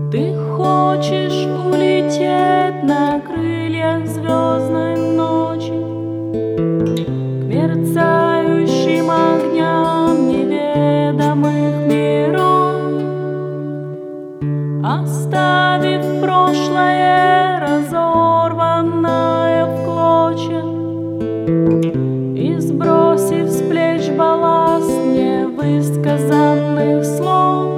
Ты хочешь улететь на крыльях звездной ночи к мерцающим огням неведомых миров, оставив прошлое разорванное в клочья и сбросив с плеч балласт невысказанных слов.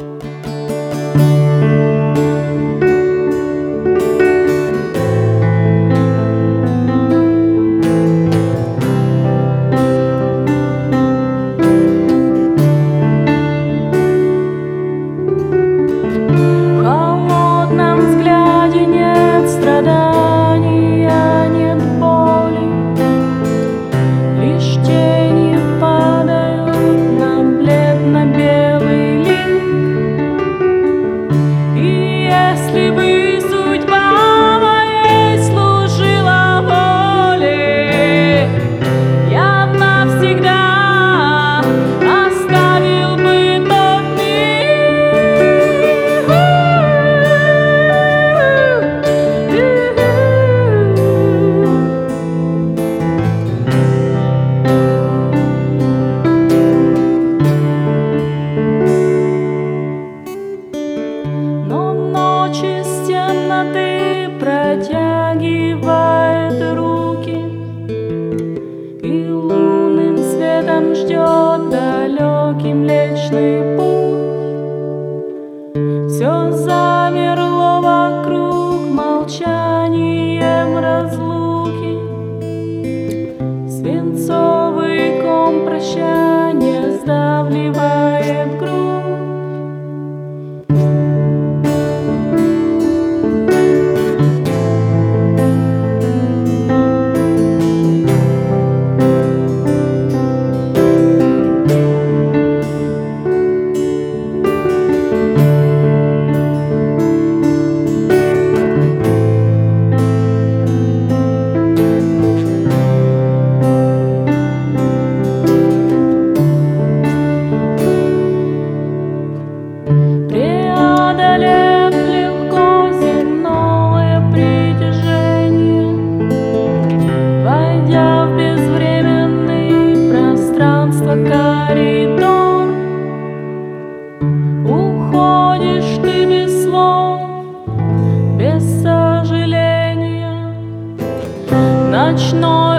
Протягивает руки и лунным светом ждет далекий Млечный Путь. Все замерло вокруг молчанием разлуки, свинцовый ком прощания сдавливает грудь. Коридор, уходишь ты без слов, без сожаления. Ночной